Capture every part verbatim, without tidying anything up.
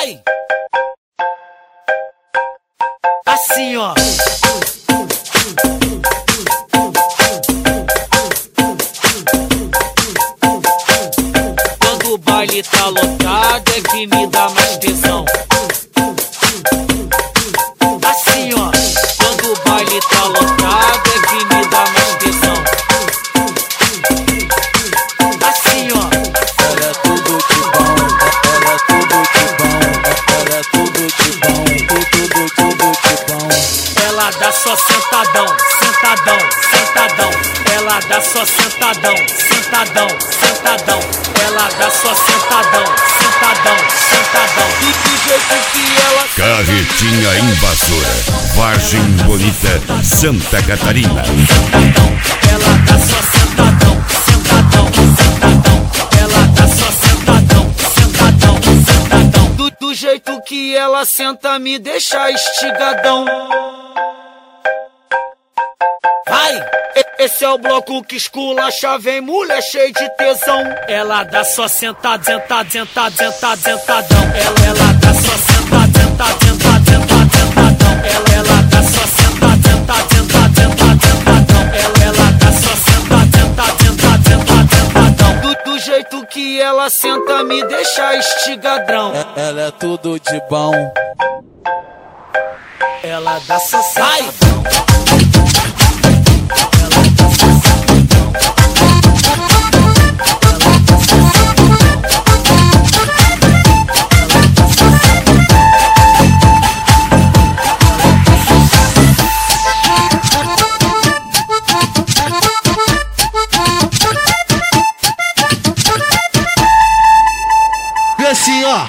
Vai! Assim, ó. Quando o baile tá lotado é que me dá mais tesão. Assim, ó. Quando o baile tá lotado é que me dá mais tesão. Assim, ó. Ela é tudo de bom, ela é tudo de bom, ela é tudo de bom, tudo, tudo de bom. Ela dá só sentadão, sentadão, sentadão. Ela dá só sentadão, sentadão, sentadão. Ela dá só sentadão, sentadão, sentadão. E do jeito que ela... Carretinha Invasora, Vargem Bonita, Santa Catarina. Sentadão, ela dá só sentadão, sentadão, sentadão. Ela dá só sentadão, sentadão, sentadão. Do, do jeito que ela senta me deixa estigadão. Vai! Esse é o bloco que esculacha, vem mulher cheia de tesão. Ela dá só sentado, sentado, sentado, sentado, sentadão. Ela, ela dá só sentado, sentado, sentado, sentado, sentadão. Ela, ela dá só sentado, sentado, sentado, sentado, sentadão. Ela, ela dá só sentado, sentado, sentado, sentado, sentadão. Do, do jeito que ela senta me deixa estigadrão. Ela é tudo de bom. Ela dá só sentadão. Assim, ó,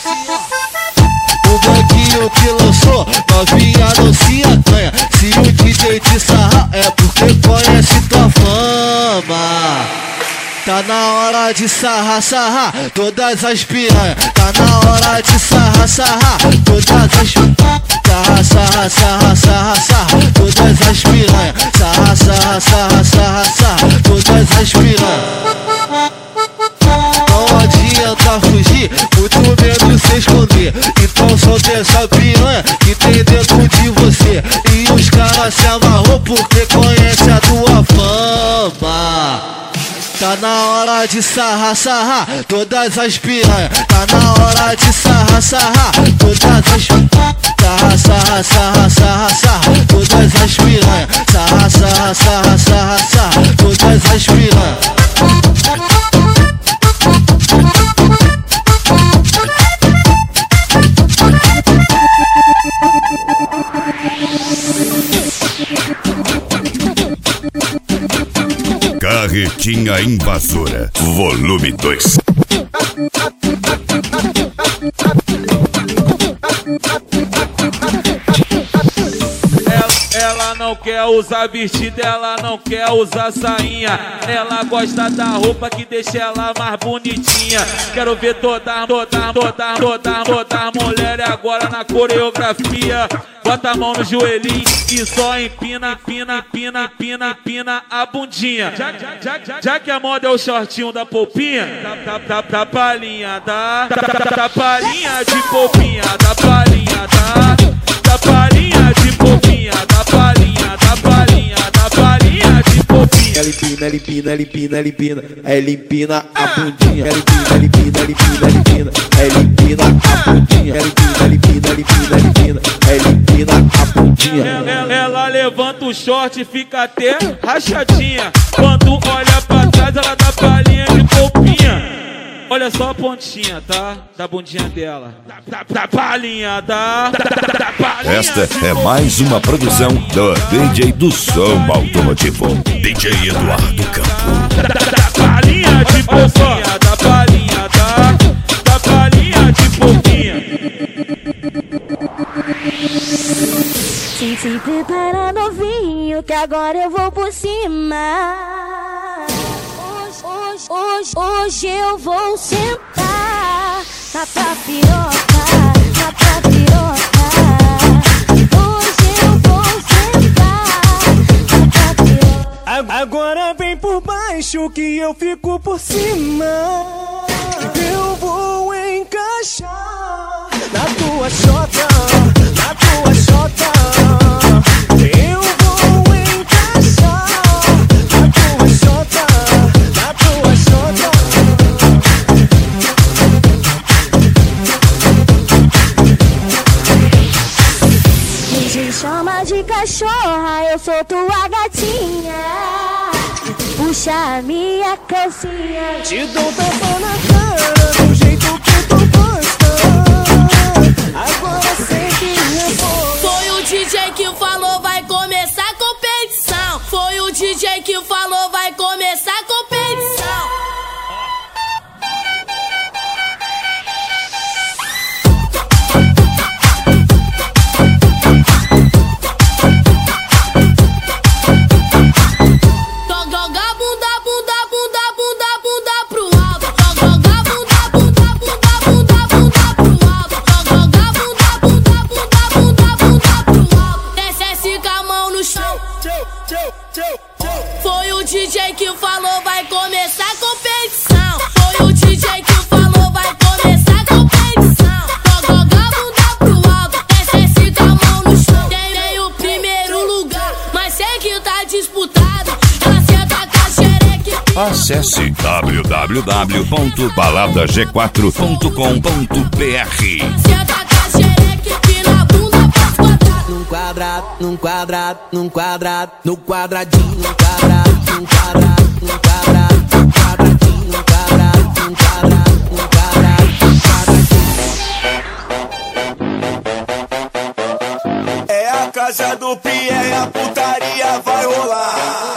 o branquinho que lançou, novinha não se acanha. Se o D J te sarrar é porque conhece tua fama. Tá na hora de sarrar, sarrar todas as piranhas. Tá na hora de sarrar, sarrar todas as piranhas. Sarra, sarra, sarra, sarra, sarra todas as piranhas. Sarra, sarra, sarra, sarra, sarra todas as piranhas. Não adianta fugir, muito menos se esconder. Então solta essa piranha que tem dentro de você. E os caras se amarrou porque conhece a tua fama. Tá na hora de sarrar, sarrar todas as piranhas. Tá na hora de sarrar, sarrar todas as piranhas. Sarra, sarra, sarra, sarra, sarra todas as piranhas. Sarra, sarra, sarra, sarra, sarra todas as piranhas. Carretinha Invasora, volume dois. Ela não quer usar vestido, ela não quer usar sainha. Ela gosta da roupa que deixa ela mais bonitinha. Quero ver toda, toda, toda, toda, toda mulher agora na coreografia. Bota a mão no joelhinho e só empina, empina, empina, empina, empina a bundinha. Já, já, já, já, já que a moda é o shortinho da polpinha, da, da, da, da palhinha, da, da, da, da palhinha de polpinha, da palhinha, da, da palhinha de polpinha, da palhinha, da palhinha, da palhinha de polpinha. Ela empina, ela empina, ela empina, ela empina, ela empina a bundinha. Ela empina, ela empina, ela empina, ela empina, ela empina a bundinha. Ela empina, ela empina, ela empina, ela empina, ela empina a bundinha. Ela, ela levanta o short e fica até rachadinha. Quando olha pra trás ela dá palhinha de polpinha. Olha só a pontinha, tá? Da bundinha dela. Da, da, da palhinha, da, da, da, da palhinha. Esta é mais uma produção do D J do Som Automotivo, D J Eduardo Campo. Da, da, da palhinha de polpinha, da palhinha, da, da palhinha de polpinha. Se, se prepara, novinho, que agora eu vou por cima. Hoje, hoje, hoje eu vou sentar na tapioca, na tapioca. Hoje eu vou sentar na tapioca. Agora vem por baixo que eu fico por cima. Eu vou encaixar eu sou tua gatinha. Puxa a minha calcinha. Te dou tapa na cara do jeito que tu gosta. Agora sente minha voz. Foi o D J que falou vai começar a competição. Foi o D J que falou vai começar a competição. Foi o D J que falou vai começar a competição. Foi o D J que falou vai começar a competição. Joga a bunda pro alto, desce com a mão no chão. Tem o primeiro lugar, mas sei que tá disputado. Ela senta com a xereca. Acesse w w w ponto balada g quatro ponto com ponto b r. Senta com a xereca e na bunda faz quadrado. Num quadrado, num quadrado, num quadrado, no quadradinho, num quadrado, num quadrado, num quadrado, num quadradinho, num quadrado, num quadrado, num quadrado, num quadrado. É a casa do Pierre e a putaria vai rolar.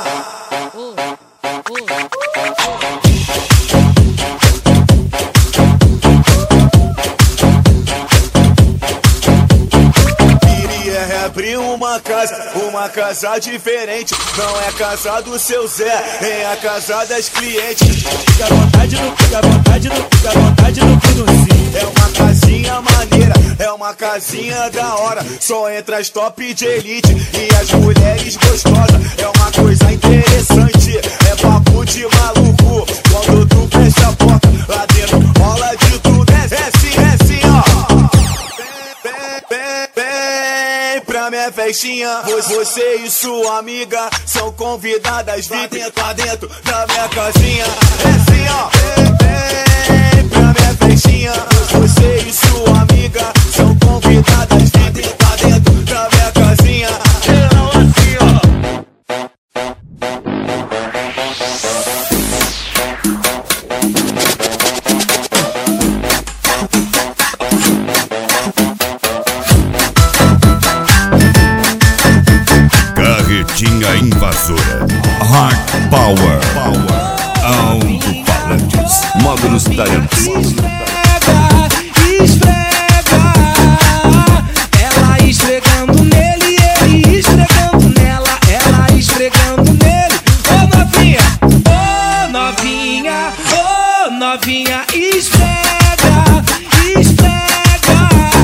Abrir uma casa, uma casa diferente. Não é a casa do seu Zé, é a casa das clientes. Fica à vontade no, fica à vontade no, fica à vontade no produzinho. É uma casinha maneira, é uma casinha da hora. Só entra as top de elite e as mulheres gostosas. É uma coisa interessante, é papo de maluco. Quando tu fecha a porta, lá dentro rola de tudo. É, é assim, é assim, ó. Pra minha festinha, você e sua amiga são convidadas. Vem dentro, lá dentro da minha casinha. É assim, ó. Vem pra minha festinha, você e sua amiga são convidadas. Vem dentro, lá dentro da minha casinha. Não, assim, ó. Carretinha invasora. Hard Power. Alto-falantes. Módulos Tarantes. Esfrega, esfrega. Ela esfregando nele, ele esfregando nela. Ela esfregando nele. Ô novinha, ô novinha, ô novinha. Esfrega, esfrega.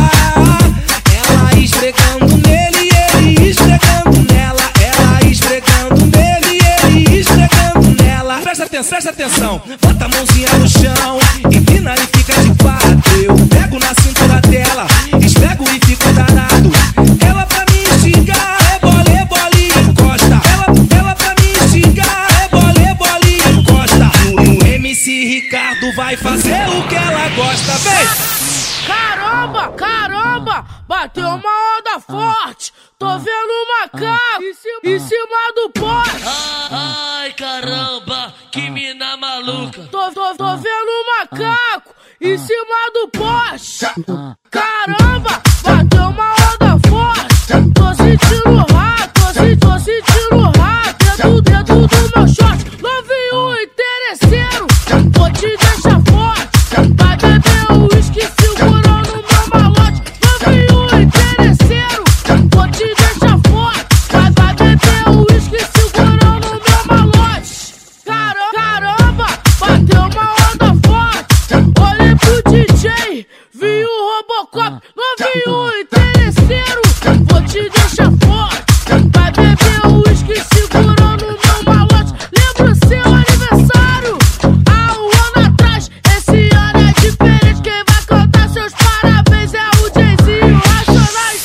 Ela esfregando nele, ele esfregando nela. Ela esfregando nele, ele esfregando nela. Presta atenção, presta atenção. Bota a mãozinha no chão, empina e fica de quatro. Eu pego na cintura dela, esfrego e fico danado. Ela pra me instigar, é bola, bola e encosta. Ela, ela pra me instigar, é bola, bola e encosta. O M C Ricardo vai fazer o que ela gosta, vem! Caramba, caramba, bateu uma onda forte. Tô vendo um macaco em cima do poste. Ai, caramba, que mina maluca. Tô, tô, tô vendo um macaco em cima do poste. Caramba, bateu uma onda forte. Tô sentindo rato, tô, se- tô sentindo rato. Dentro, dentro do meu short. Novinho interesseiro, vou te deixar forte. Vai beber o uísque segurando meu malote. Novinho interesseiro, vou te deixar forte. Vai, vai beber o uísque segurando meu malote. Caramba, caramba, bateu uma onda forte. Olhei pro D J, vi o Robocop. Novinho interesseiro, vou te deixar forte. Vai beber o uísque segurando meu malote. Lembra o seu aniversário? Há um ano atrás, esse ano é diferente. Quem vai cantar seus parabéns é o Jayzinho Racionais.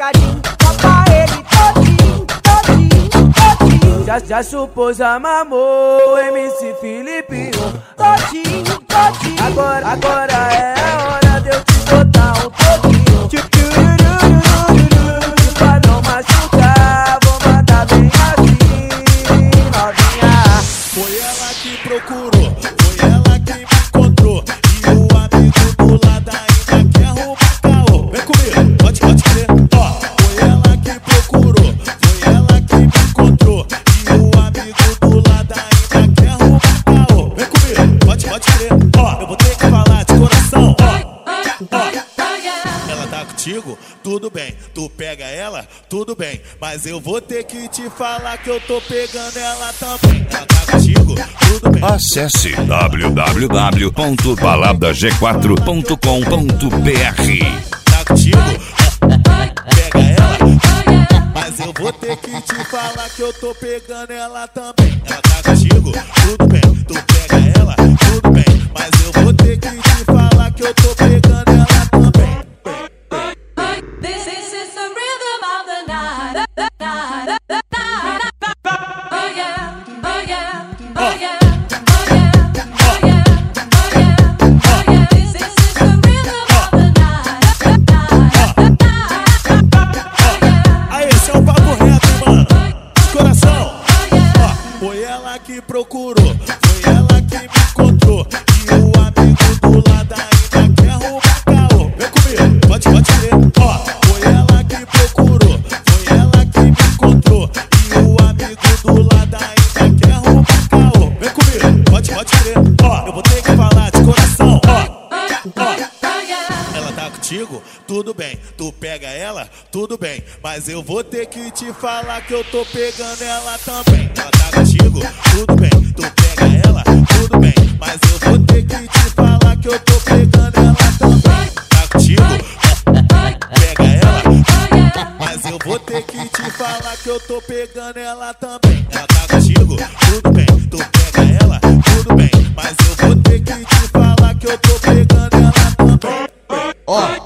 sacadinho, só pra ele todinho, todinho, todinho. Já, já supôs a mamô, M C Filipinho, todinho, todinho. Agora, agora é a hora de eu te botar um todinho. E pra não machucar, vou mandar bem assim, novinha. Foi ela que procurou, foi ela que me encontrou. E o amigo do lado ainda quer arrumar caô. Vem comigo, pode, pode crer. Ó, foi ela que procurou, foi ela que me encontrou. E o amigo do lado ainda quer arrumar caô. Vem comigo, pode, pode crer. Ó, eu vou ter que falar de coração. Ó, ó. Ela tá contigo? Tudo bem. Tu pega ela? Tudo bem. Mas eu vou ter que te falar que eu tô pegando ela também. Ela tá contigo? Tudo bem. Acesse w w w ponto balada g quatro ponto com ponto b r. Tá contigo? Pega ela? Mas eu vou ter que te falar que eu tô pegando ela também. Ela tá contigo? Tudo bem. Tu pega ela? Tudo bem. Mas eu vou ter que te falar que eu tô pegando ela também. This is the rhythm of the night, the night, the night. Oh yeah, oh yeah, oh yeah, oh yeah, oh yeah, oh yeah, oh yeah. This is the rhythm of the night, the night, the night. Aí, esse é o papo reto, mano. De coração. Ó, foi ela que procurou, foi ela que me encontrou. E o amigo do lado ainda quer arrumar caô. Vem comigo, pode, pode crer. Ó. Tudo bem, tu pega ela, tudo bem. Mas eu vou ter que te falar que eu tô pegando ela também. Ela tá contigo, tudo bem. Tu pega ela, tudo bem. Mas eu vou ter que te falar que eu tô pegando ela também. Tá contigo, pega ela. Mas eu vou ter que te falar que eu tô pegando ela também. Ela tá contigo, tudo bem. Tu pega ela, tudo bem. Mas eu vou ter que te falar que eu tô pegando ela também. Ó.